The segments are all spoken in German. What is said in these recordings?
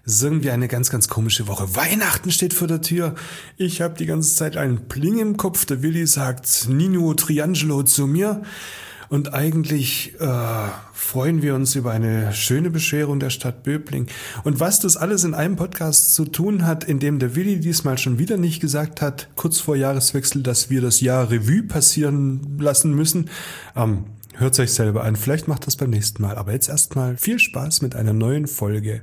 ist irgendwie eine ganz, ganz komische Woche. Weihnachten steht vor der Tür. Ich habe die ganze Zeit einen Pling im Kopf. Der Willi sagt Nino Triangelo zu mir. Und eigentlich freuen wir uns über eine schöne Bescherung der Stadt Böbling. Und was das alles in einem Podcast zu tun hat, in dem der Willi diesmal schon wieder nicht gesagt hat, kurz vor Jahreswechsel, dass wir das Jahr Revue passieren lassen müssen, hört euch selber an. Vielleicht macht das beim nächsten Mal. Aber jetzt erstmal viel Spaß mit einer neuen Folge.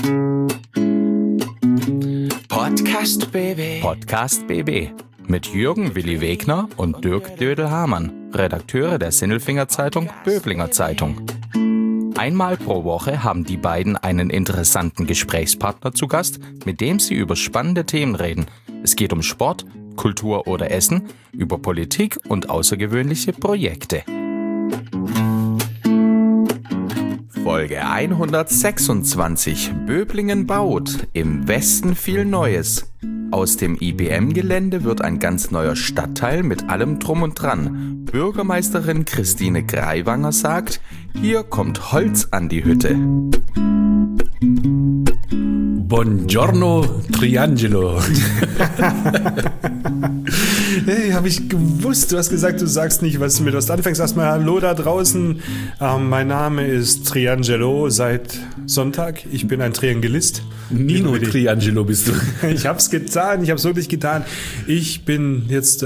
Podcast BB. Podcast BB. Mit Jürgen Willi Wegner und Dirk Dödel-Hamann, Redakteure der Sinnelfinger Zeitung Böblinger Zeitung. Einmal pro Woche haben die beiden einen interessanten Gesprächspartner zu Gast, mit dem sie über spannende Themen reden. Es geht um Sport, Kultur oder Essen, über Politik und außergewöhnliche Projekte. Folge 126. Böblingen baut. Im Westen viel Neues. Aus dem IBM-Gelände wird ein ganz neuer Stadtteil mit allem Drum und Dran. Bürgermeisterin Christine Greiwanger sagt, hier kommt Holz an die Hütte. Buongiorno Triangelo. Hey, habe ich gewusst. Du hast gesagt, du sagst nicht, was du mit was anfängst. Erstmal hallo da draußen. Mein Name ist Triangelo seit Sonntag. Ich bin ein Triangelist. Nino Triangelo bist du. Ich hab's getan. Ich hab's wirklich getan. Ich bin jetzt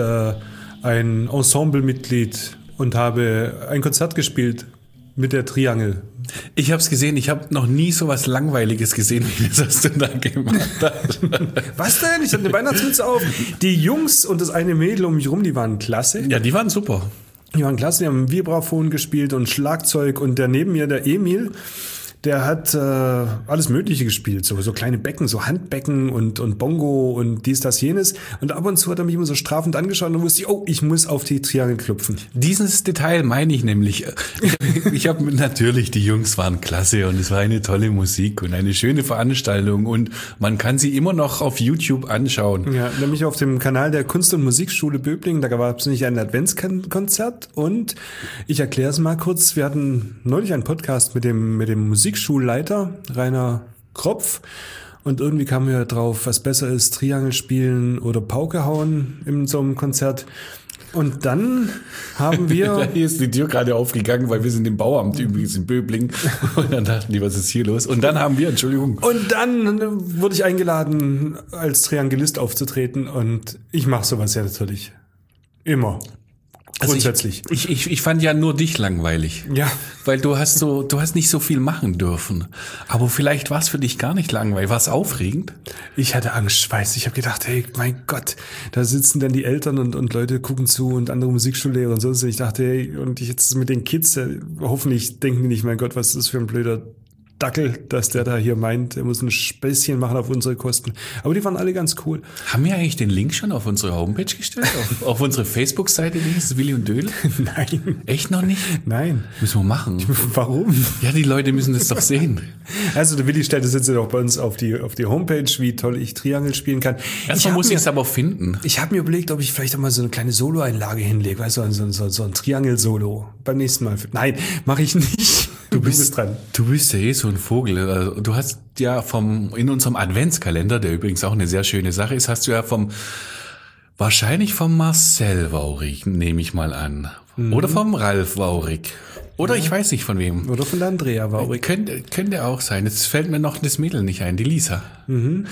ein Ensemblemitglied und habe ein Konzert gespielt mit der Triangel. Ich habe es gesehen, ich habe noch nie so was Langweiliges gesehen, wie das, was du da gemacht hast. Was denn? Ich hatte eine Weihnachtsmütze auf. Die Jungs und das eine Mädel um mich rum, die waren klasse. Ja, die waren super. Die waren klasse, die haben Vibraphon gespielt und Schlagzeug. Und der neben mir, der Emil, der hat alles Mögliche gespielt, so kleine Becken, so Handbecken und Bongo und dies, das, jenes. Und ab und zu hat er mich immer so strafend angeschaut und wusste, ich muss auf die Triangel klopfen. Dieses Detail meine ich nämlich. Ich habe natürlich, die Jungs waren klasse und es war eine tolle Musik und eine schöne Veranstaltung und man kann sie immer noch auf YouTube anschauen. Ja, nämlich auf dem Kanal der Kunst- und Musikschule Böblingen, da gab es nicht ein Adventskonzert und ich erkläre es mal kurz, wir hatten neulich einen Podcast mit dem Musikschulleiter Rainer Kropf und irgendwie kamen wir drauf, was besser ist, Triangel spielen oder Pauke hauen in so einem Konzert. Und dann haben wir... Hier ist die Tür gerade aufgegangen, weil wir sind im Bauamt übrigens in Böblingen. Und dann dachten die, was ist hier los? Und dann haben wir, Entschuldigung. Und dann wurde ich eingeladen, als Triangelist aufzutreten. Und ich mache sowas ja natürlich immer. Grundsätzlich. Also ich fand ja nur dich langweilig. Ja. Weil du hast nicht so viel machen dürfen. Aber vielleicht war es für dich gar nicht langweilig. War es aufregend? Ich hatte Angst, ich habe gedacht, hey, mein Gott, da sitzen dann die Eltern und Leute gucken zu und andere Musikschullehrer und so. Und ich dachte, hey, und ich jetzt mit den Kids, hoffentlich denken die nicht, mein Gott, was ist das für ein blöder Dackel, dass der da hier meint, er muss ein Späßchen machen auf unsere Kosten. Aber die waren alle ganz cool. Haben wir eigentlich den Link schon auf unsere Homepage gestellt? auf unsere Facebook-Seite, die ist Willi und Dödel? Nein. Echt noch nicht? Nein. Müssen wir machen. Warum? Ja, die Leute müssen das doch sehen. Also der Willi stellt das jetzt auch bei uns auf die Homepage, wie toll ich Triangel spielen kann. Erstmal muss ich es aber finden. Ich habe mir überlegt, ob ich vielleicht auch mal so eine kleine Solo-Einlage hinlege, weißt du, so ein Triangel-Solo. Beim nächsten Mal. Nein, mache ich nicht. Du bist dran. Du bist ja eh so ein Vogel. Also, du hast ja in unserem Adventskalender, der übrigens auch eine sehr schöne Sache ist, hast du ja wahrscheinlich vom Marcel Waurig, nehme ich mal an. Mhm. Oder vom Ralf Waurig. Oder ich weiß nicht von wem. Oder von der Andrea Waurig. Könnte auch sein. Jetzt fällt mir noch das Mädel nicht ein, die Lisa. Mhm.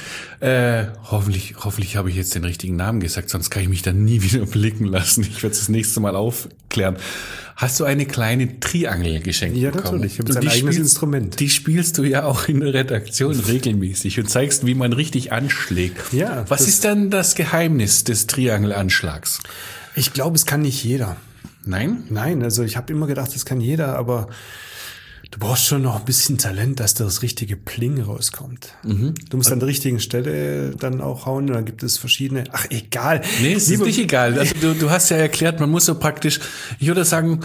Hoffentlich habe ich jetzt den richtigen Namen gesagt, sonst kann ich mich dann nie wieder blicken lassen. Ich werde es das nächste Mal aufklären. Hast du eine kleine Triangel geschenkt bekommen? Ja, natürlich. Ich habe ein eigenes Instrument. Die spielst du ja auch in der Redaktion regelmäßig und zeigst, wie man richtig anschlägt. Ja. Was ist denn das Geheimnis des Triangelanschlags? Ich glaube, es kann nicht jeder. Nein? Nein, also ich habe immer gedacht, das kann jeder, aber du brauchst schon noch ein bisschen Talent, dass das richtige Pling rauskommt. Mhm. Du musst an der richtigen Stelle dann auch hauen und dann gibt es verschiedene... Ach, egal. Nee, es ist nicht egal. Also du hast ja erklärt, man muss so praktisch, ich würde sagen,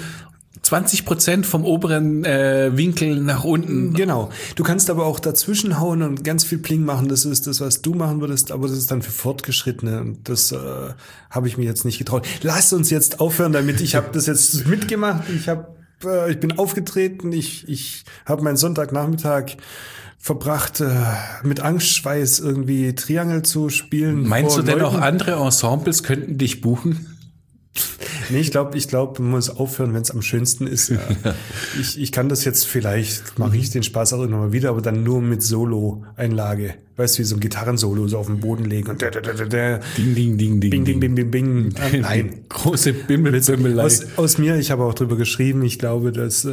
20% vom oberen Winkel nach unten. Genau. Du kannst aber auch dazwischen hauen und ganz viel Pling machen. Das ist das, was du machen würdest, aber das ist dann für Fortgeschrittene. Und das habe ich mir jetzt nicht getraut. Lass uns jetzt aufhören damit. Ich habe das jetzt mitgemacht. Ich bin aufgetreten. Ich habe meinen Sonntagnachmittag verbracht, mit Angstschweiß irgendwie Triangel zu spielen. Meinst du denn Leuten. auch andere Ensembles könnten dich buchen? Nee, ich glaube, man muss aufhören, wenn es am schönsten ist. Ja. Ich kann das jetzt vielleicht, mache ich den Spaß auch immer mal wieder, aber dann nur mit Solo-Einlage. Weißt du, wie so ein Gitarrensolo so auf den Boden legen und Ding, ding, ding, ding. Bing, bing, bing, bing, bing. Nein. Große Bimmelbimmelei. Aus mir, ich habe auch drüber geschrieben, ich glaube, dass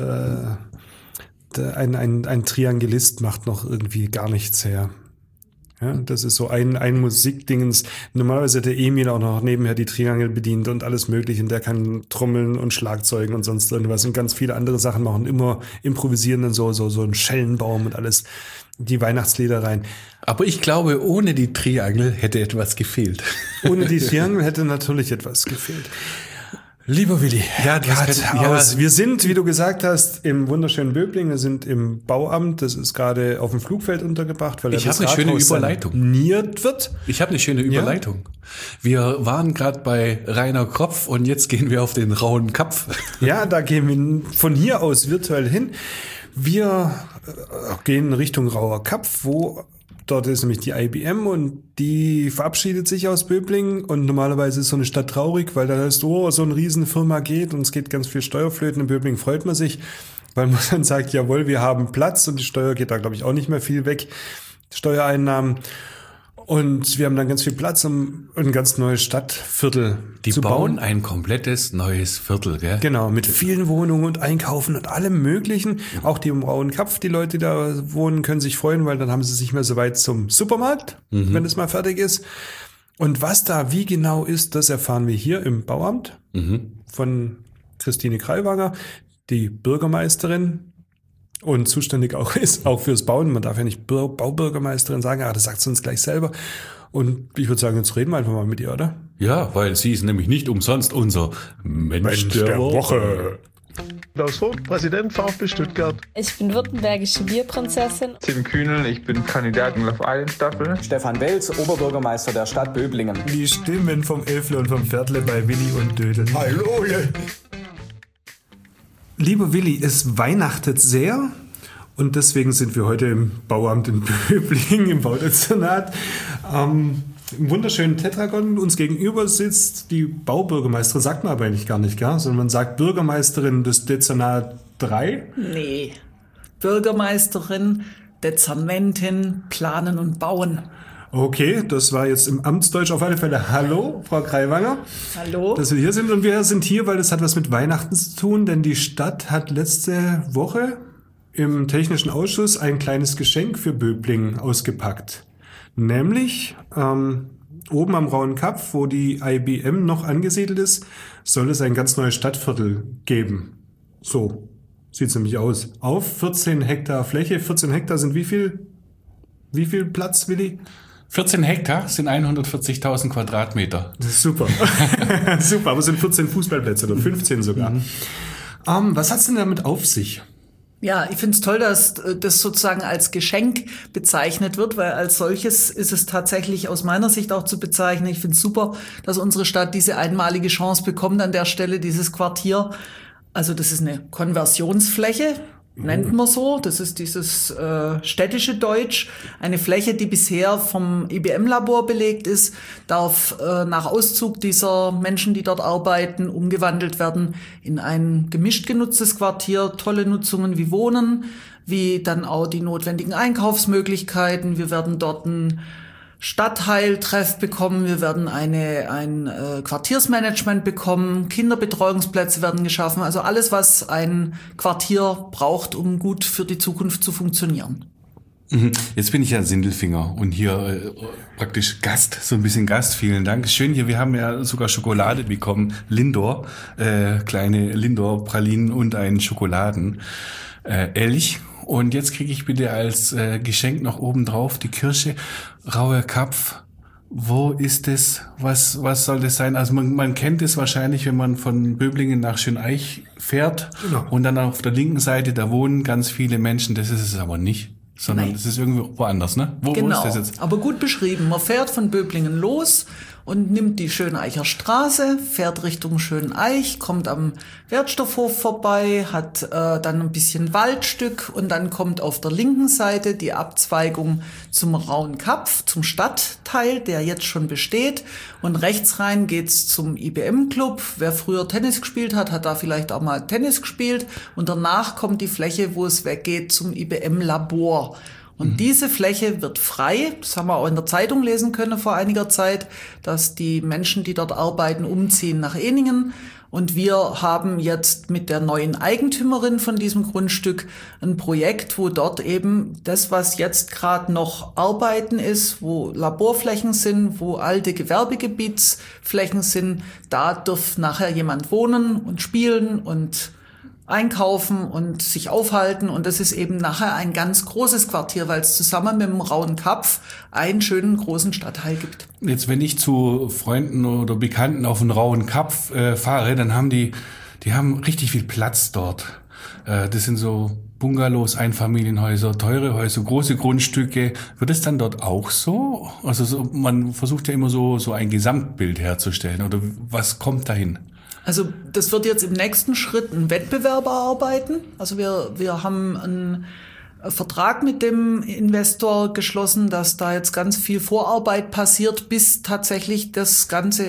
ein Triangulist macht noch irgendwie gar nichts her. Ja, das ist so ein Musikdingens. Normalerweise hat der Emil auch noch nebenher die Triangel bedient und alles Mögliche. Und der kann Trommeln und Schlagzeugen und sonst irgendwas und ganz viele andere Sachen machen. Immer improvisieren dann so einen Schellenbaum und alles. Die Weihnachtslieder rein. Aber ich glaube, ohne die Triangel hätte etwas gefehlt. Ohne die Triangel hätte natürlich etwas gefehlt. Lieber Willi, wir sind, wie du gesagt hast, im wunderschönen Böblingen, wir sind im Bauamt, das ist gerade auf dem Flugfeld untergebracht, weil Ich habe eine schöne Überleitung. Saniert wird. Ich habe eine schöne Überleitung. Wir waren gerade bei Rainer Kropf und jetzt gehen wir auf den rauen Kapf. Ja, da gehen wir von hier aus virtuell hin. Wir gehen Richtung Rauer Kapf, wo dort ist nämlich die IBM und die verabschiedet sich aus Böblingen und normalerweise ist so eine Stadt traurig, weil da heißt, so eine Riesenfirma geht und es geht ganz viel Steuerflöten. In Böblingen freut man sich, weil man dann sagt, jawohl, wir haben Platz und die Steuer geht da, glaube ich, auch nicht mehr viel weg, Steuereinnahmen. Und wir haben dann ganz viel Platz, um ein ganz neues Stadtviertel zu bauen. Die bauen ein komplettes neues Viertel, gell? Genau, mit vielen Wohnungen und Einkaufen und allem Möglichen. Auch die im Rauen Kapf, die Leute, die da wohnen, können sich freuen, weil dann haben sie sich mehr so weit zum Supermarkt, wenn es mal fertig ist. Und was da wie genau ist, das erfahren wir hier im Bauamt von Christine Krallwanger, die Bürgermeisterin. Und zuständig auch ist, auch fürs Bauen. Man darf ja nicht Baubürgermeisterin sagen, das sagt sie uns gleich selber. Und ich würde sagen, jetzt reden wir einfach mal mit ihr, oder? Ja, weil sie ist nämlich nicht umsonst unser Mensch der Woche. Klaus Vogt, Präsident VfB Stuttgart. Ich bin württembergische Bierprinzessin. Tim Kühnel, ich bin Kandidat in Love Island Staffel. Stefan Welz, Oberbürgermeister der Stadt Böblingen. Die Stimmen vom Elfle und vom Pferdle bei Willi und Dödel. Hallo! Lieber Willi, es weihnachtet sehr und deswegen sind wir heute im Bauamt in Böblingen, im Baudezernat. Im wunderschönen Tetragon uns gegenüber sitzt die Baubürgermeisterin, sagt man aber eigentlich gar nicht, gell? Sondern man sagt Bürgermeisterin des Dezernat 3. Nee, Bürgermeisterin, Dezernentin, Planen und Bauen. Okay, das war jetzt im Amtsdeutsch auf alle Fälle. Hallo, Frau Krallwanger. Hallo. Dass wir hier sind. Und wir sind hier, weil das hat was mit Weihnachten zu tun, denn die Stadt hat letzte Woche im Technischen Ausschuss ein kleines Geschenk für Böblingen ausgepackt. Nämlich oben am Rauen Kapf, wo die IBM noch angesiedelt ist, soll es ein ganz neues Stadtviertel geben. So sieht's nämlich aus. Auf 14 Hektar Fläche. 14 Hektar sind wie viel Platz, Willi? 14 Hektar sind 140.000 Quadratmeter. Das ist super. Super, aber es sind 14 Fußballplätze oder 15 sogar. Was hat's denn damit auf sich? Ja, ich finde es toll, dass das sozusagen als Geschenk bezeichnet wird, weil als solches ist es tatsächlich aus meiner Sicht auch zu bezeichnen. Ich finde es super, dass unsere Stadt diese einmalige Chance bekommt an der Stelle, dieses Quartier. Also das ist eine Konversionsfläche, nennt man so. Das ist dieses städtische Deutsch. Eine Fläche, die bisher vom IBM-Labor belegt ist, darf nach Auszug dieser Menschen, die dort arbeiten, umgewandelt werden in ein gemischt genutztes Quartier. Tolle Nutzungen wie Wohnen, wie dann auch die notwendigen Einkaufsmöglichkeiten. Wir werden dort ein Stadtteiltreff bekommen, wir werden ein Quartiersmanagement bekommen, Kinderbetreuungsplätze werden geschaffen, also alles, was ein Quartier braucht, um gut für die Zukunft zu funktionieren. Jetzt bin ich ja Sindelfinger und hier praktisch Gast, so ein bisschen Gast, vielen Dank. Schön hier, wir haben ja sogar Schokolade bekommen, Lindor, kleine Lindor-Pralinen und einen Schokoladen-Elch. Und jetzt kriege ich bitte als Geschenk noch oben drauf die Kirsche, Rauer Kapf. Wo ist es? Was soll das sein? Also man kennt es wahrscheinlich, wenn man von Böblingen nach Schöneich fährt. Genau. Und dann auf der linken Seite, da wohnen ganz viele Menschen. Das ist es aber nicht, sondern das ist irgendwie woanders, ne? Wo ist das jetzt? Aber gut beschrieben. Man fährt von Böblingen los und nimmt die Schöneicher Straße, fährt Richtung Schöneich, kommt am Wertstoffhof vorbei, hat dann ein bisschen Waldstück und dann kommt auf der linken Seite die Abzweigung zum Rauenkapf, zum Stadtteil, der jetzt schon besteht. Und rechts rein geht's zum IBM-Club. Wer früher Tennis gespielt hat, hat da vielleicht auch mal Tennis gespielt. Und danach kommt die Fläche, wo es weggeht, zum IBM-Labor. Und diese Fläche wird frei. Das haben wir auch in der Zeitung lesen können vor einiger Zeit, dass die Menschen, die dort arbeiten, umziehen nach Ehningen. Und wir haben jetzt mit der neuen Eigentümerin von diesem Grundstück ein Projekt, wo dort eben das, was jetzt gerade noch Arbeiten ist, wo Laborflächen sind, wo alte Gewerbegebietsflächen sind, da darf nachher jemand wohnen und spielen und einkaufen und sich aufhalten. Und das ist eben nachher ein ganz großes Quartier, weil es zusammen mit dem Rauenkapf einen schönen großen Stadtteil gibt. Jetzt, wenn ich zu Freunden oder Bekannten auf den Rauenkapf fahre, dann haben die haben richtig viel Platz dort. Das sind so Bungalows, Einfamilienhäuser, teure Häuser, große Grundstücke. Wird es dann dort auch so? Also man versucht ja immer so ein Gesamtbild herzustellen. Oder was kommt dahin? Also das wird jetzt im nächsten Schritt ein Wettbewerb erarbeiten. Also wir haben einen Vertrag mit dem Investor geschlossen, dass da jetzt ganz viel Vorarbeit passiert, bis tatsächlich das Ganze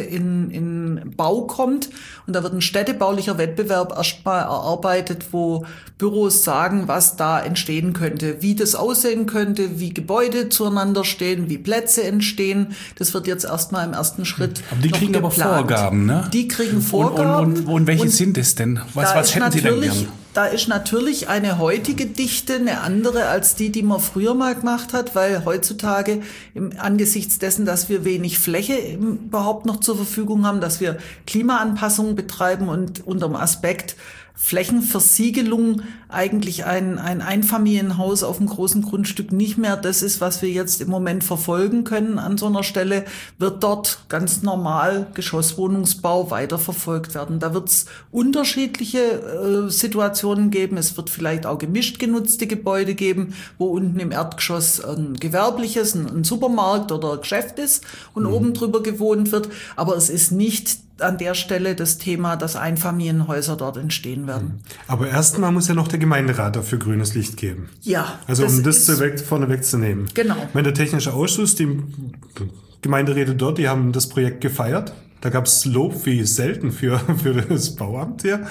in Bau kommt. Und da wird ein städtebaulicher Wettbewerb erstmal erarbeitet, wo Büros sagen, was da entstehen könnte, wie das aussehen könnte, wie Gebäude zueinander stehen, wie Plätze entstehen. Das wird jetzt erstmal im ersten Schritt aber die noch kriegen geplant. Aber Vorgaben, ne? Die kriegen Vorgaben. Und welche sind es denn? Was hätten Sie denn gern? Da ist natürlich eine heutige Dichte eine andere als die man früher mal gemacht hat, weil heutzutage angesichts dessen, dass wir wenig Fläche überhaupt noch zur Verfügung haben, dass wir Klimaanpassungen betreiben und unter dem Aspekt Flächenversiegelung eigentlich ein Einfamilienhaus auf einem großen Grundstück nicht mehr das ist, was wir jetzt im Moment verfolgen können an so einer Stelle, wird dort ganz normal Geschosswohnungsbau weiterverfolgt werden. Da wird es unterschiedliche Situationen geben. Es wird vielleicht auch gemischt genutzte Gebäude geben, wo unten im Erdgeschoss ein gewerbliches, ein Supermarkt oder ein Geschäft ist und oben drüber gewohnt wird. Aber es ist nicht an der Stelle das Thema, dass Einfamilienhäuser dort entstehen werden. Aber erstmal muss ja noch der Gemeinderat dafür grünes Licht geben. Ja. Also um das vorne wegzunehmen. Genau. Der technische Ausschuss, die Gemeinderäte dort, die haben das Projekt gefeiert. Da gab es Lob wie selten für das Bauamt hier.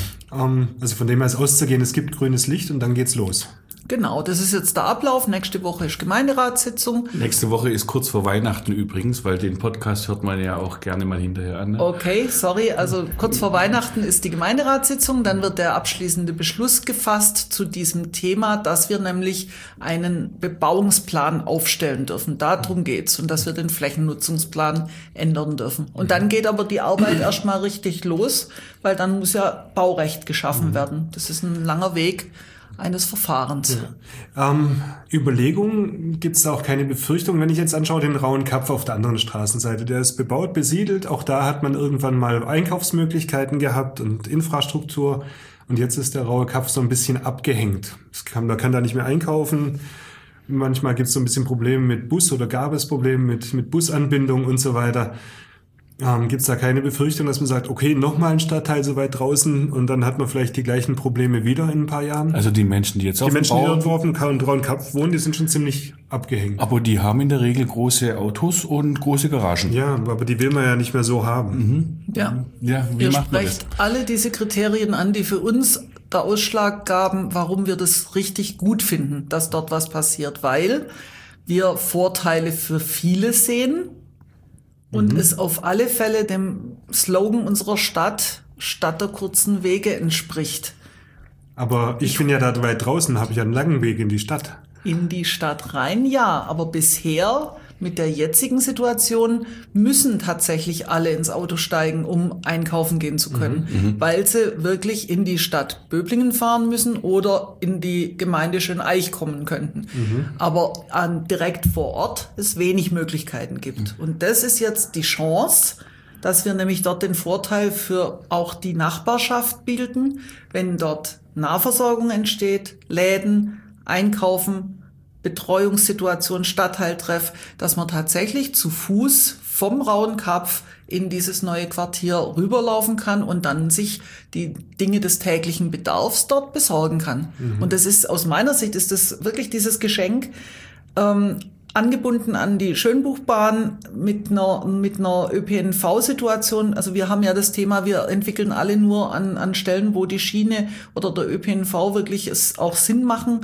Also von dem her ist auszugehen, es gibt grünes Licht und dann geht's los. Genau, das ist jetzt der Ablauf. Nächste Woche ist Gemeinderatssitzung. Nächste Woche ist kurz vor Weihnachten übrigens, weil den Podcast hört man ja auch gerne mal hinterher an. Ne? Okay, sorry. Also kurz vor Weihnachten ist die Gemeinderatssitzung. Dann wird der abschließende Beschluss gefasst zu diesem Thema, dass wir nämlich einen Bebauungsplan aufstellen dürfen. Darum geht's. Und dass wir den Flächennutzungsplan ändern dürfen. Und dann geht aber die Arbeit erstmal richtig los, weil dann muss ja Baurecht geschaffen werden. Das ist ein langer Weg eines Verfahrens. Ja. Überlegungen, gibt es da auch keine Befürchtung, wenn ich jetzt anschaue, den Rauenkapf auf der anderen Straßenseite, der ist bebaut, besiedelt, auch da hat man irgendwann mal Einkaufsmöglichkeiten gehabt und Infrastruktur und jetzt ist der Rauenkapf so ein bisschen abgehängt. Man kann da nicht mehr einkaufen, manchmal gibt es so ein bisschen Probleme mit Bus oder gab es Probleme mit Busanbindung und so weiter. Gibt es da keine Befürchtung, dass man sagt, okay, nochmal ein Stadtteil so weit draußen und dann hat man vielleicht die gleichen Probleme wieder in ein paar Jahren? Also die Menschen, die jetzt die dort auf dem Rauenkapf wohnen, die sind schon ziemlich abgehängt. Aber die haben in der Regel große Autos und große Garagen. Ja, aber die will man ja nicht mehr so haben. Ja, wie ihr macht man das? sprecht alle diese Kriterien an, die für uns der Ausschlag gaben, warum wir das richtig gut finden, dass dort was passiert, weil wir Vorteile für viele sehen, und es auf alle Fälle dem Slogan unserer Stadt der kurzen Wege entspricht. Aber ich bin ja da weit draußen, habe ich einen langen Weg in die Stadt. In die Stadt rein, ja. Aber bisher mit der jetzigen Situation müssen tatsächlich alle ins Auto steigen, um einkaufen gehen zu können, weil sie wirklich in die Stadt Böblingen fahren müssen oder in die Gemeinde Schöneich kommen könnten. Aber direkt vor Ort es wenig Möglichkeiten gibt. Und das ist jetzt die Chance, dass wir nämlich dort den Vorteil für auch die Nachbarschaft bilden, wenn dort Nahversorgung entsteht, Läden, Einkaufen, Betreuungssituation, Stadtteiltreff, dass man tatsächlich zu Fuß vom Rauenkapf in dieses neue Quartier rüberlaufen kann und dann sich die Dinge des täglichen Bedarfs dort besorgen kann. Und das ist, aus meiner Sicht, ist das wirklich dieses Geschenk, angebunden an die Schönbuchbahn mit einer ÖPNV-Situation. Also wir haben ja das Thema, wir entwickeln alle nur an Stellen, wo die Schiene oder der ÖPNV wirklich es auch Sinn macht,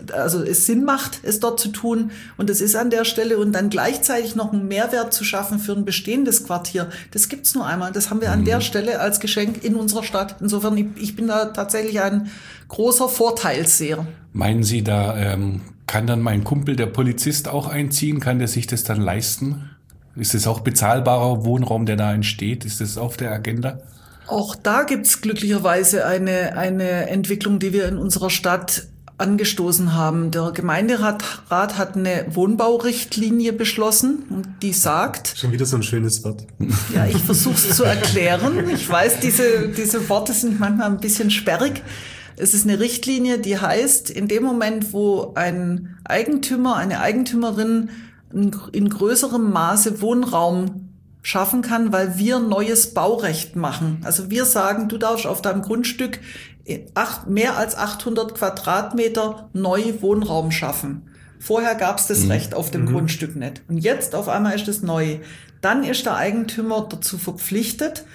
es dort zu tun. Und das ist an der Stelle. Und dann gleichzeitig noch einen Mehrwert zu schaffen für ein bestehendes Quartier, das gibt's nur einmal. Das haben wir an der Stelle als Geschenk in unserer Stadt. Insofern, ich bin da tatsächlich ein großer Vorteilsseher. Meinen Sie, da kann dann mein Kumpel, der Polizist, auch einziehen? Kann der sich das dann leisten? Ist es auch bezahlbarer Wohnraum, der da entsteht? Ist das auf der Agenda? Auch da gibt's glücklicherweise eine Entwicklung, die wir in unserer Stadt angestoßen haben. Der Gemeinderat hat eine Wohnbaurichtlinie beschlossen und die sagt... Schon wieder so ein schönes Wort. Ja, ich versuche es zu erklären. Ich weiß, diese Worte sind manchmal ein bisschen sperrig. Es ist eine Richtlinie, die heißt, in dem Moment, wo ein Eigentümer, eine Eigentümerin in größerem Maße Wohnraum schaffen kann, weil wir neues Baurecht machen. Also wir sagen, du darfst auf deinem Grundstück mehr als 800 Quadratmeter neu Wohnraum schaffen. Vorher gab es das Recht auf dem Grundstück nicht. Und jetzt auf einmal ist es neu. Dann ist der Eigentümer dazu verpflichtet,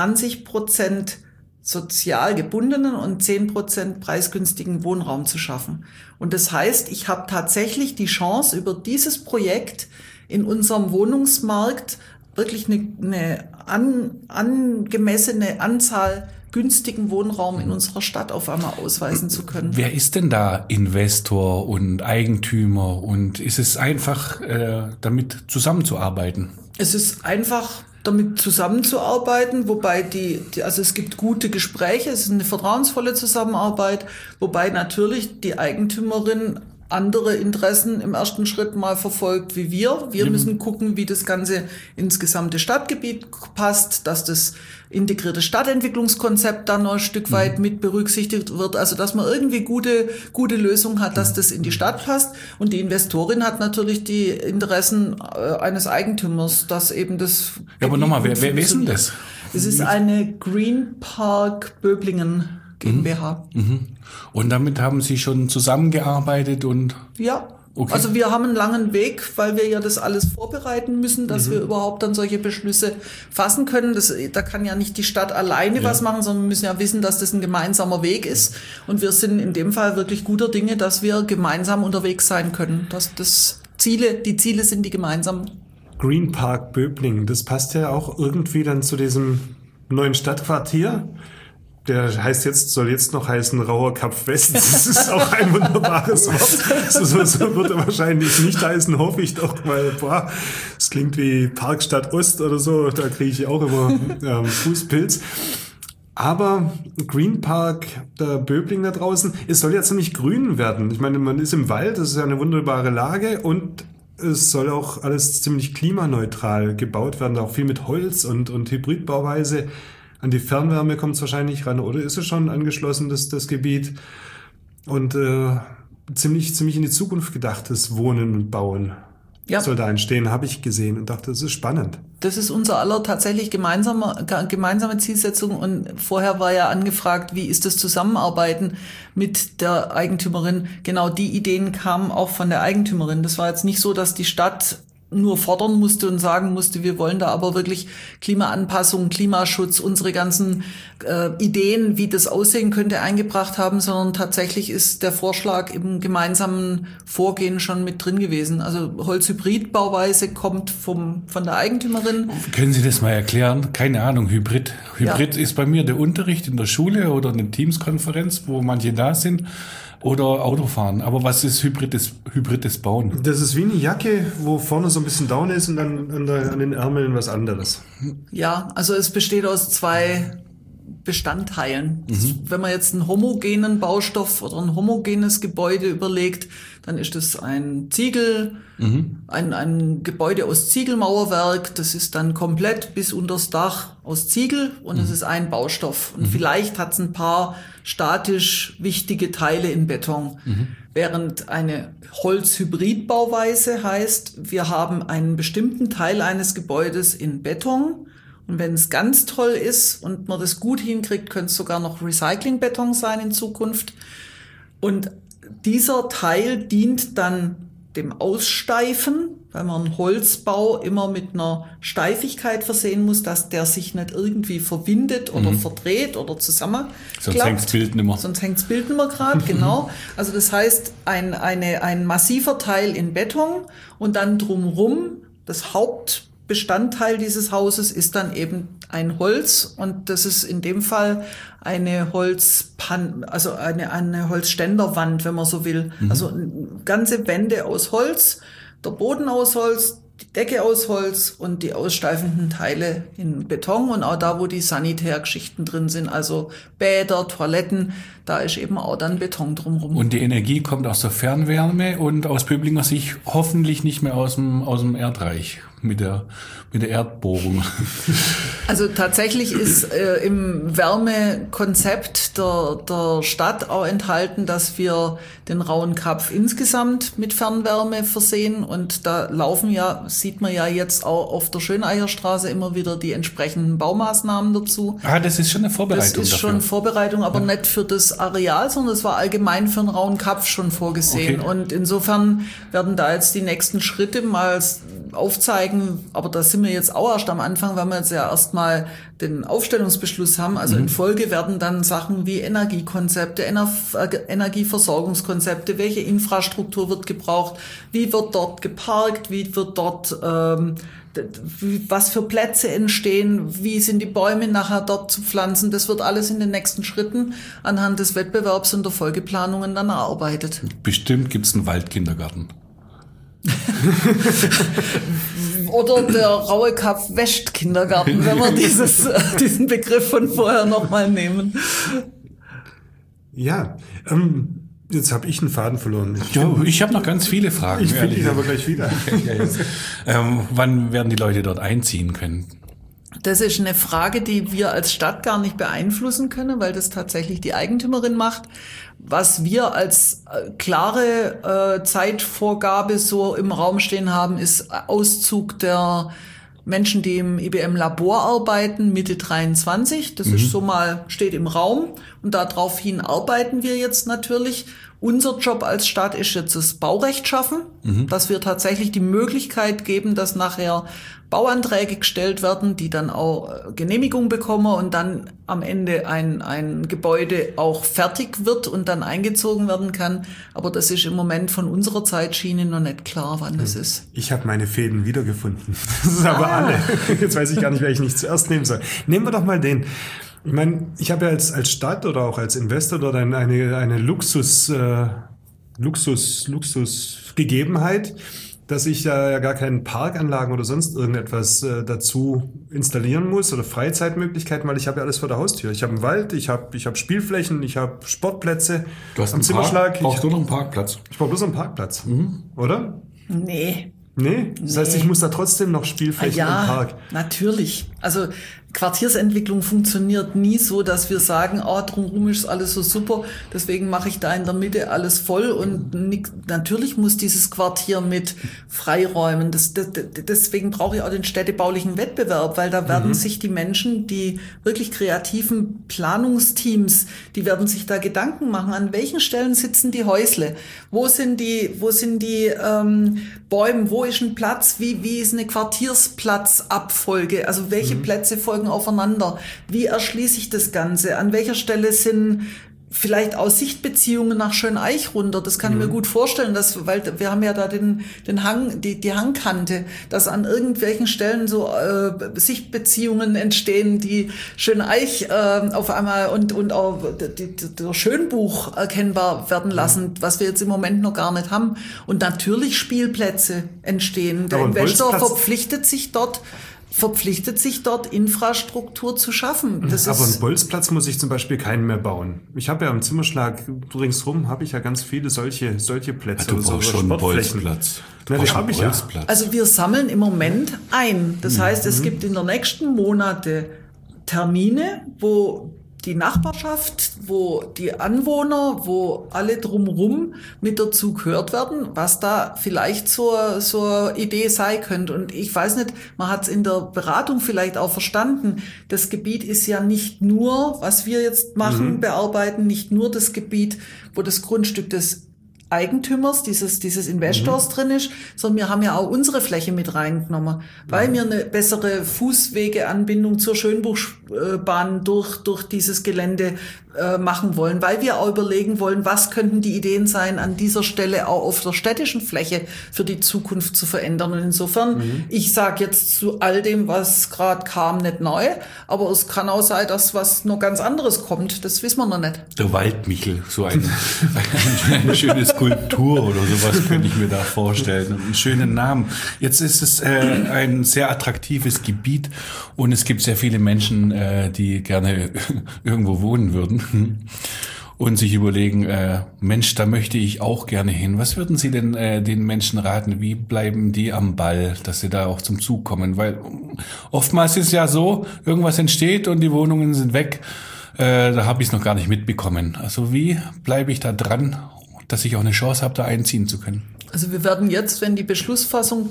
20% sozial gebundenen und 10% preisgünstigen Wohnraum zu schaffen. Und das heißt, ich habe tatsächlich die Chance, über dieses Projekt in unserem Wohnungsmarkt wirklich eine angemessene Anzahl günstigen Wohnraum in unserer Stadt auf einmal ausweisen zu können. Wer ist denn da Investor und Eigentümer und ist es einfach, damit zusammenzuarbeiten? Es ist einfach, damit zusammenzuarbeiten, wobei also es gibt gute Gespräche, es ist eine vertrauensvolle Zusammenarbeit, wobei natürlich die Eigentümerin andere Interessen im ersten Schritt mal verfolgt wie wir. Wir müssen gucken, wie das Ganze ins gesamte Stadtgebiet passt, dass das integrierte Stadtentwicklungskonzept dann noch ein Stück weit mit berücksichtigt wird. Also, dass man irgendwie gute Lösung hat, dass das in die Stadt passt. Und die Investorin hat natürlich die Interessen eines Eigentümers, dass eben das... Ja, aber nochmal, wer ist denn das? Es ist eine Green Park Böblingen GmbH. Und damit haben Sie schon zusammengearbeitet und... Ja. Okay. Also wir haben einen langen Weg, weil wir ja das alles vorbereiten müssen, dass wir überhaupt dann solche Beschlüsse fassen können. Da kann ja nicht die Stadt alleine was machen, sondern wir müssen ja wissen, dass das ein gemeinsamer Weg ist. Und wir sind in dem Fall wirklich guter Dinge, dass wir gemeinsam unterwegs sein können. Dass die Ziele sind die gemeinsamen. Green Park Böblingen, das passt ja auch irgendwie dann zu diesem neuen Stadtquartier. Der soll jetzt noch heißen Rauerkapf West. Das ist auch ein wunderbares Wort. So wird er wahrscheinlich nicht heißen, hoffe ich doch, weil, es klingt wie Parkstadt Ost oder so. Da kriege ich auch immer Fußpilz. Aber Green Park, der Böbling da draußen, es soll ja ziemlich grün werden. Ich meine, man ist im Wald, das ist ja eine wunderbare Lage und es soll auch alles ziemlich klimaneutral gebaut werden, auch viel mit Holz und Hybridbauweise. An die Fernwärme kommt es wahrscheinlich ran, oder ist es schon angeschlossen, das Gebiet? Und ziemlich in die Zukunft gedachtes Wohnen und Bauen soll da entstehen, habe ich gesehen und dachte, das ist spannend. Das ist unser aller tatsächlich gemeinsame Zielsetzung und vorher war ja angefragt, wie ist das Zusammenarbeiten mit der Eigentümerin? Genau die Ideen kamen auch von der Eigentümerin. Das war jetzt nicht so, dass die Stadt nur fordern musste und sagen musste, wir wollen da aber wirklich Klimaanpassung, Klimaschutz, unsere ganzen Ideen, wie das aussehen könnte, eingebracht haben, sondern tatsächlich ist der Vorschlag im gemeinsamen Vorgehen schon mit drin gewesen. Also Holzhybridbauweise kommt von der Eigentümerin. Können Sie das mal erklären? Keine Ahnung, Hybrid ist bei mir der Unterricht in der Schule oder eine Teams-Konferenz, wo manche da sind. Oder Autofahren. Aber was ist hybrides Bauen? Das ist wie eine Jacke, wo vorne so ein bisschen down ist und dann an den Ärmeln was anderes. Ja, also es besteht aus 2 Bestandteilen. Wenn man jetzt einen homogenen Baustoff oder ein homogenes Gebäude überlegt, dann ist es ein Ziegel, ein Gebäude aus Ziegelmauerwerk. Das ist dann komplett bis unters Dach aus Ziegel und es ist ein Baustoff. Und vielleicht hat es ein paar statisch wichtige Teile in Beton. Während eine Holzhybridbauweise heißt, wir haben einen bestimmten Teil eines Gebäudes in Beton. Und wenn es ganz toll ist und man das gut hinkriegt, könnte es sogar noch Recyclingbeton sein in Zukunft. Und dieser Teil dient dann dem Aussteifen, weil man einen Holzbau immer mit einer Steifigkeit versehen muss, dass der sich nicht irgendwie verwindet oder verdreht oder zusammenklappt. Sonst hängt das Bild nicht mehr. Sonst hängt das Bild nicht mehr gerade, genau. Also das heißt, ein massiver Teil in Beton und dann drumherum das Hauptbestandteil dieses Hauses ist dann eben ein Holz und das ist in dem Fall eine eine Holzständerwand, wenn man so will. Also ganze Wände aus Holz, der Boden aus Holz, die Decke aus Holz und die aussteifenden Teile in Beton und auch da, wo die Sanitärgeschichten drin sind, also Bäder, Toiletten, da ist eben auch dann Beton drumherum. Und die Energie kommt aus der Fernwärme und aus Böblinger Sicht hoffentlich nicht mehr aus dem Erdreich mit der Erdbohrung. Also tatsächlich ist im Wärmekonzept der Stadt auch enthalten, dass wir den Rauenkapf insgesamt mit Fernwärme versehen und da sieht man ja jetzt auch auf der Schöneicherstraße immer wieder die entsprechenden Baumaßnahmen dazu. Das ist schon eine Vorbereitung. Das ist schon Vorbereitung, aber nicht für das Areal, sondern es war allgemein für den Rauenkapf schon vorgesehen. Okay. Und insofern werden da jetzt die nächsten Schritte mal aufzeigen, aber da sind wir jetzt auch erst am Anfang, weil wir jetzt ja erstmal den Aufstellungsbeschluss haben. Also in Folge werden dann Sachen wie Energiekonzepte, Energieversorgungskonzepte, welche Infrastruktur wird gebraucht, wie wird dort geparkt, wie wird dort was für Plätze entstehen, wie sind die Bäume nachher dort zu pflanzen. Das wird alles in den nächsten Schritten anhand des Wettbewerbs und der Folgeplanungen dann erarbeitet. Bestimmt gibt's einen Waldkindergarten. Oder der Rauekapf-West-Kindergarten, wenn wir diesen Begriff von vorher nochmal nehmen. Ja, jetzt habe ich einen Faden verloren. Ich habe noch ganz viele Fragen. Ich finde ihn aber gleich wieder. Wann werden die Leute dort einziehen können? Das ist eine Frage, die wir als Stadt gar nicht beeinflussen können, weil das tatsächlich die Eigentümerin macht. Was wir als klare Zeitvorgabe so im Raum stehen haben, ist Auszug der Menschen, die im IBM-Labor arbeiten, Mitte 23. Das ist so mal, steht im Raum. Und daraufhin arbeiten wir jetzt natürlich. Unser Job als Stadt ist jetzt das Baurecht schaffen, dass wir tatsächlich die Möglichkeit geben, dass nachher Bauanträge gestellt werden, die dann auch Genehmigung bekommen und dann am Ende ein Gebäude auch fertig wird und dann eingezogen werden kann. Aber das ist im Moment von unserer Zeitschiene noch nicht klar, wann das ist. Ich habe meine Fäden wiedergefunden. Das ist aber alle. Jetzt weiß ich gar nicht, wer ich nicht zuerst nehmen soll. Nehmen wir doch mal den. Ich meine, ich habe ja als Stadt oder auch als Investor dort eine Luxusgegebenheit, dass ich da ja gar keine Parkanlagen oder sonst irgendetwas dazu installieren muss oder Freizeitmöglichkeiten, weil ich habe ja alles vor der Haustür. Ich habe einen Wald, ich habe Spielflächen, ich habe Sportplätze. Du hast am Zimmerschlag. Brauchst du noch einen Parkplatz? Ich brauche bloß einen Parkplatz, oder? Nee. Nee? Das heißt, ich muss da trotzdem noch Spielflächen im Park. Natürlich. Also Quartiersentwicklung funktioniert nie so, dass wir sagen, drumherum ist alles so super, deswegen mache ich da in der Mitte alles voll und natürlich muss dieses Quartier mit Freiräumen. Deswegen brauche ich auch den städtebaulichen Wettbewerb, weil da werden sich die Menschen, die wirklich kreativen Planungsteams, die werden sich da Gedanken machen, an welchen Stellen sitzen die Häusle, wo sind die Bäume, wo ist ein Platz, wie ist eine Quartiersplatzabfolge, also welche Plätze folgen aufeinander, wie erschließe ich das Ganze, an welcher Stelle sind vielleicht auch Sichtbeziehungen nach Schöneich runter, das kann ich mir gut vorstellen, weil wir haben ja da den Hang, die Hangkante, dass an irgendwelchen Stellen so Sichtbeziehungen entstehen, die Schöneich auf einmal und auch der Schönbuch erkennbar werden lassen, was wir jetzt im Moment noch gar nicht haben. Und natürlich Spielplätze entstehen. Der Investor verpflichtet sich dort Infrastruktur zu schaffen. Aber einen Bolzplatz muss ich zum Beispiel keinen mehr bauen. Ich habe ja am Zimmerschlag ringsrum habe ich ja ganz viele solche Plätze. Du brauchst schon einen Bolzplatz. Den habe ich ja. Also wir sammeln im Moment ein. Das heißt, es gibt in den nächsten Monaten Termine, wo die Nachbarschaft, wo die Anwohner, wo alle drumherum mit dazu gehört werden, was da vielleicht so eine Idee sein könnte. Und ich weiß nicht, man hat es in der Beratung vielleicht auch verstanden. Das Gebiet ist ja nicht nur, was wir jetzt machen, bearbeiten, nicht nur das Gebiet, wo das Grundstück des Eigentümers, dieses Investors drin ist, sondern wir haben ja auch unsere Fläche mit reingenommen, weil wir eine bessere Fußwegeanbindung zur Schönbuchbahn durch dieses Gelände machen wollen, weil wir auch überlegen wollen, was könnten die Ideen sein, an dieser Stelle auch auf der städtischen Fläche für die Zukunft zu verändern. Und insofern, ich sage jetzt zu all dem, was gerade kam, nicht neu, aber es kann auch sein, dass was noch ganz anderes kommt. Das wissen wir noch nicht. Der Waldmichel, so eine schöne Skulptur oder sowas könnte ich mir da vorstellen. Einen schönen Namen. Jetzt ist es ein sehr attraktives Gebiet und es gibt sehr viele Menschen, die gerne irgendwo wohnen würden. Und sich überlegen, Mensch, da möchte ich auch gerne hin. Was würden Sie denn den Menschen raten? Wie bleiben die am Ball, dass sie da auch zum Zug kommen? Weil oftmals ist es ja so, irgendwas entsteht und die Wohnungen sind weg. Da habe ich es noch gar nicht mitbekommen. Also wie bleibe ich da dran, dass ich auch eine Chance habe, da einziehen zu können? Also wir werden jetzt, wenn die Beschlussfassung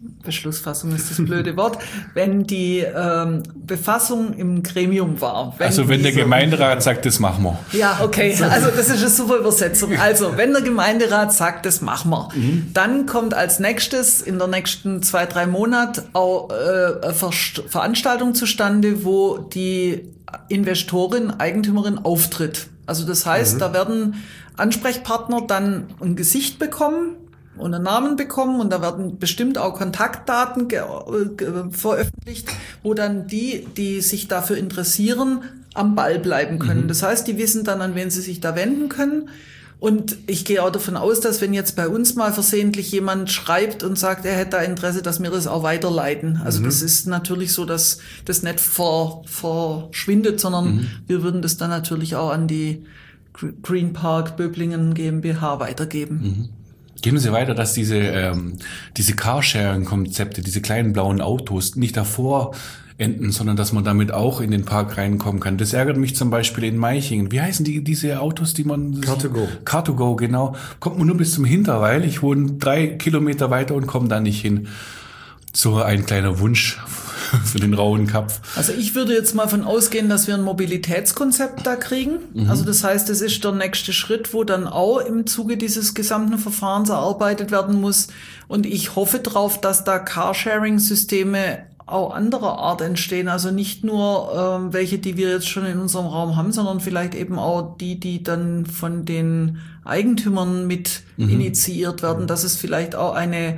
ist das blöde Wort, wenn die Befassung im Gremium war. Wenn der Gemeinderat sagt, das machen wir. Ja, okay, also das ist eine super Übersetzung. Also wenn der Gemeinderat sagt, das machen wir, dann kommt als nächstes in der nächsten 2-3 Monaten auch eine Veranstaltung zustande, wo die Investorin, Eigentümerin auftritt. Also das heißt, da werden Ansprechpartner dann ein Gesicht bekommen und einen Namen bekommen und da werden bestimmt auch Kontaktdaten veröffentlicht, wo dann die sich dafür interessieren, am Ball bleiben können. Das heißt, die wissen dann, an wen sie sich da wenden können. Und ich gehe auch davon aus, dass wenn jetzt bei uns mal versehentlich jemand schreibt und sagt, er hätte da Interesse, dass wir das auch weiterleiten. Also das ist natürlich so, dass das nicht verschwindet, sondern wir würden das dann natürlich auch an die Green Park Böblingen GmbH weitergeben. Geben Sie weiter, dass diese Carsharing-Konzepte, diese kleinen blauen Autos nicht davor enden, sondern dass man damit auch in den Park reinkommen kann. Das ärgert mich zum Beispiel in Meichingen. Wie heißen diese Autos, die man... Car2Go. Car2Go, genau. Kommt man nur bis zum Hinterweil. Ich wohne 3 Kilometer weiter und komme da nicht hin. So ein kleiner Wunsch für den rauen Kopf. Also ich würde jetzt mal von ausgehen, dass wir ein Mobilitätskonzept da kriegen. Also das heißt, das ist der nächste Schritt, wo dann auch im Zuge dieses gesamten Verfahrens erarbeitet werden muss. Und ich hoffe drauf, dass da Carsharing-Systeme auch anderer Art entstehen. Also nicht nur welche, die wir jetzt schon in unserem Raum haben, sondern vielleicht eben auch die dann von den Eigentümern mit initiiert werden, dass es vielleicht auch eine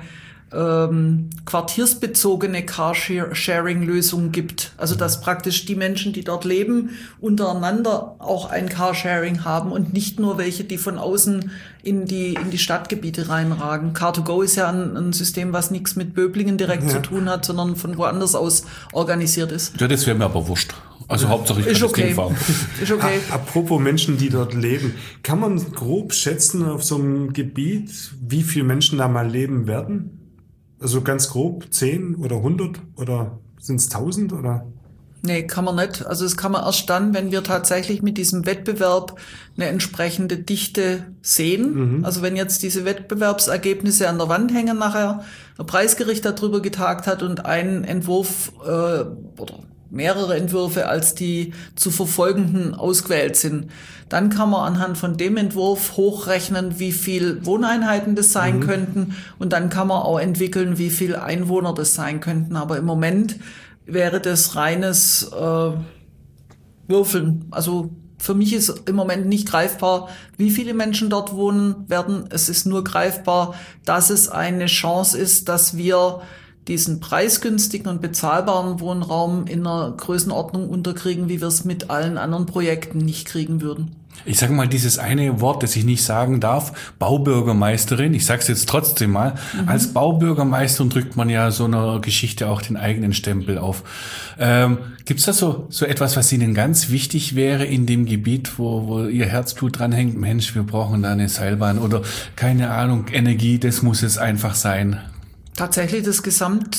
quartiersbezogene Carsharing-Lösung gibt. Also dass praktisch die Menschen, die dort leben, untereinander auch ein Carsharing haben und nicht nur welche, die von außen in die Stadtgebiete reinragen. Car2Go ist ja ein System, was nichts mit Böblingen direkt zu tun hat, sondern von woanders aus organisiert ist. Ja, das wäre mir aber wurscht. Also Hauptsache ich kann das Ding fahren. Ist okay. Apropos Menschen, die dort leben. Kann man grob schätzen auf so einem Gebiet, wie viele Menschen da mal leben werden? Also ganz grob 10 oder 100 oder sind es 1000 oder? Nee, kann man nicht. Also das kann man erst dann, wenn wir tatsächlich mit diesem Wettbewerb eine entsprechende Dichte sehen. Also wenn jetzt diese Wettbewerbsergebnisse an der Wand hängen nachher, der Preisgericht darüber getagt hat und ein Entwurf oder mehrere Entwürfe als die zu verfolgenden ausgewählt sind, dann kann man anhand von dem Entwurf hochrechnen, wie viel Wohneinheiten das sein könnten und dann kann man auch entwickeln, wie viel Einwohner das sein könnten. Aber im Moment wäre das reines Würfeln. Also für mich ist im Moment nicht greifbar, wie viele Menschen dort wohnen werden. Es ist nur greifbar, dass es eine Chance ist, dass wir diesen preisgünstigen und bezahlbaren Wohnraum in einer Größenordnung unterkriegen, wie wir es mit allen anderen Projekten nicht kriegen würden. Ich sage mal dieses eine Wort, das ich nicht sagen darf, Baubürgermeisterin. Ich sage es jetzt trotzdem mal. Als Baubürgermeisterin drückt man ja so einer Geschichte auch den eigenen Stempel auf. Gibt es da so etwas, was Ihnen ganz wichtig wäre in dem Gebiet, wo Ihr Herzblut dranhängt? Mensch, wir brauchen da eine Seilbahn oder keine Ahnung, Energie, das muss es einfach sein. Tatsächlich das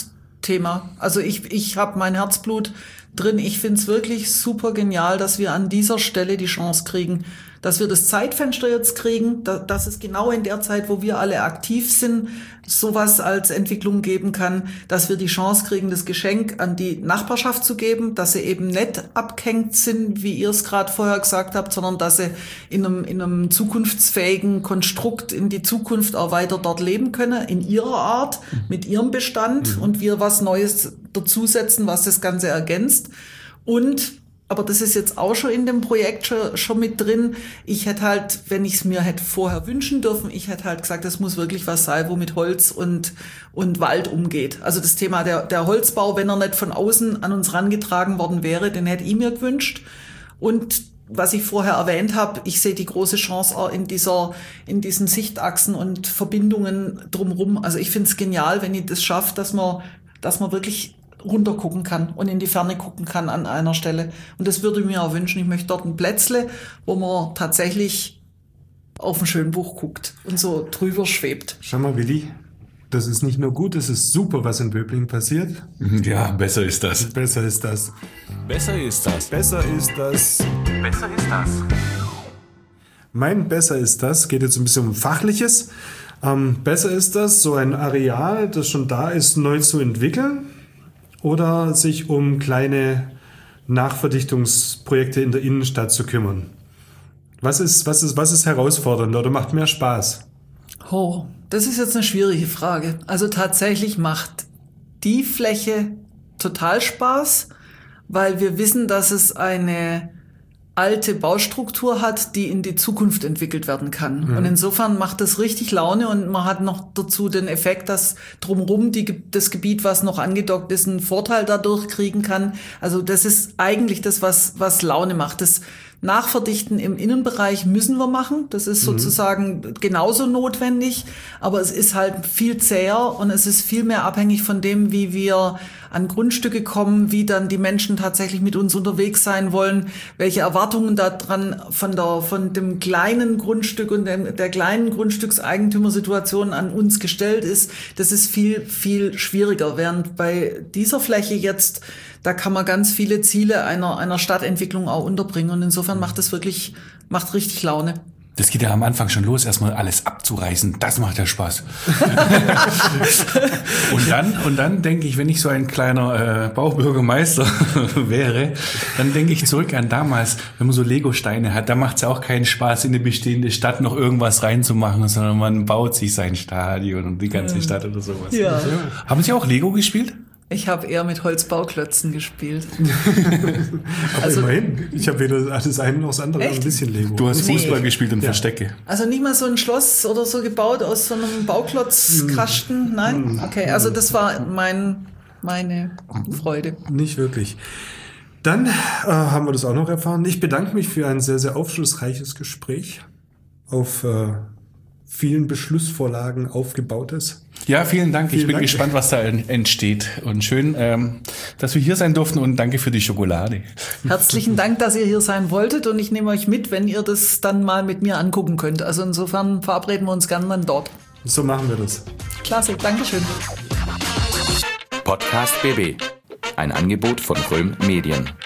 Thema. Also ich habe mein Herzblut drin. Ich finde es wirklich super genial, dass wir an dieser Stelle die Chance kriegen, dass wir das Zeitfenster jetzt kriegen, dass es genau in der Zeit, wo wir alle aktiv sind, sowas als Entwicklung geben kann, dass wir die Chance kriegen, das Geschenk an die Nachbarschaft zu geben, dass sie eben nicht abgehängt sind, wie ihr es gerade vorher gesagt habt, sondern dass sie in einem zukunftsfähigen Konstrukt in die Zukunft auch weiter dort leben können, in ihrer Art, mit ihrem Bestand und wir was Neues dazusetzen, was das Ganze ergänzt. Und aber das ist jetzt auch schon in dem Projekt schon mit drin. Ich hätte halt, wenn ich es mir hätte vorher wünschen dürfen, ich hätte halt gesagt, es muss wirklich was sein, wo mit Holz und Wald umgeht. Also das Thema der Holzbau, wenn er nicht von außen an uns rangetragen worden wäre, den hätte ich mir gewünscht. Und was ich vorher erwähnt habe, ich sehe die große Chance auch in diesen Sichtachsen und Verbindungen drumherum. Also ich finde es genial, wenn ich das schaffe, dass man wirklich runter gucken kann und in die Ferne gucken kann an einer Stelle. Und das würde ich mir auch wünschen. Ich möchte dort ein Plätzle, wo man tatsächlich auf ein Schönbuch guckt und so drüber schwebt. Schau mal, Willi, das ist nicht nur gut, das ist super, was in Böblingen passiert. Ja, besser ist das. Besser ist das. Besser ist das. Besser ist das. Besser ist das. Mein Besser ist das geht jetzt ein bisschen um Fachliches. Besser ist das, so ein Areal, das schon da ist, neu zu entwickeln oder sich um kleine Nachverdichtungsprojekte in der Innenstadt zu kümmern. Was ist herausfordernder oder macht mehr Spaß? Oh, das ist jetzt eine schwierige Frage. Also tatsächlich macht die Fläche total Spaß, weil wir wissen, dass es eine alte Baustruktur hat, die in die Zukunft entwickelt werden kann. Und insofern macht das richtig Laune und man hat noch dazu den Effekt, dass drumherum das Gebiet, was noch angedockt ist, einen Vorteil dadurch kriegen kann. Also das ist eigentlich das, was Laune macht. Das Nachverdichten im Innenbereich müssen wir machen. Das ist sozusagen genauso notwendig, aber es ist halt viel zäher und es ist viel mehr abhängig von dem, wie wir an Grundstücke kommen, wie dann die Menschen tatsächlich mit uns unterwegs sein wollen, welche Erwartungen da dran von dem kleinen Grundstück und der kleinen Grundstückseigentümersituation an uns gestellt ist. Das ist viel, viel schwieriger. Während bei dieser Fläche jetzt, da kann man ganz viele Ziele einer Stadtentwicklung auch unterbringen und insofern macht richtig Laune. Das geht ja am Anfang schon los, erstmal alles abzureißen. Das macht ja Spaß. und dann denke ich, wenn ich so ein kleiner Baubürgermeister wäre, dann denke ich zurück an damals, wenn man so Lego-Steine hat, da macht es ja auch keinen Spaß, in eine bestehende Stadt noch irgendwas reinzumachen, sondern man baut sich sein Stadion und die ganze Stadt oder sowas. Ja. Haben Sie auch Lego gespielt? Ich habe eher mit Holzbauklötzen gespielt. Aber immerhin, ich habe weder das eine noch das andere, Echt? ein bisschen Lego. Du hast Fußball gespielt und Verstecke. Also nicht mal so ein Schloss oder so gebaut aus so einem Bauklotzkasten? Nein? Okay, also das war meine Freude. Nicht wirklich. Dann haben wir das auch noch erfahren. Ich bedanke mich für ein sehr, sehr aufschlussreiches Gespräch auf vielen Beschlussvorlagen aufgebautes. Ja, vielen Dank. Ich bin Dank. gespannt, was da entsteht. Und schön, dass wir hier sein durften und danke für die Schokolade. Herzlichen Dank, dass ihr hier sein wolltet und ich nehme euch mit, wenn ihr das dann mal mit mir angucken könnt. Also insofern verabreden wir uns gerne dann dort. So machen wir das. Klasse, Dankeschön. Podcast BB. Ein Angebot von Röhm Medien.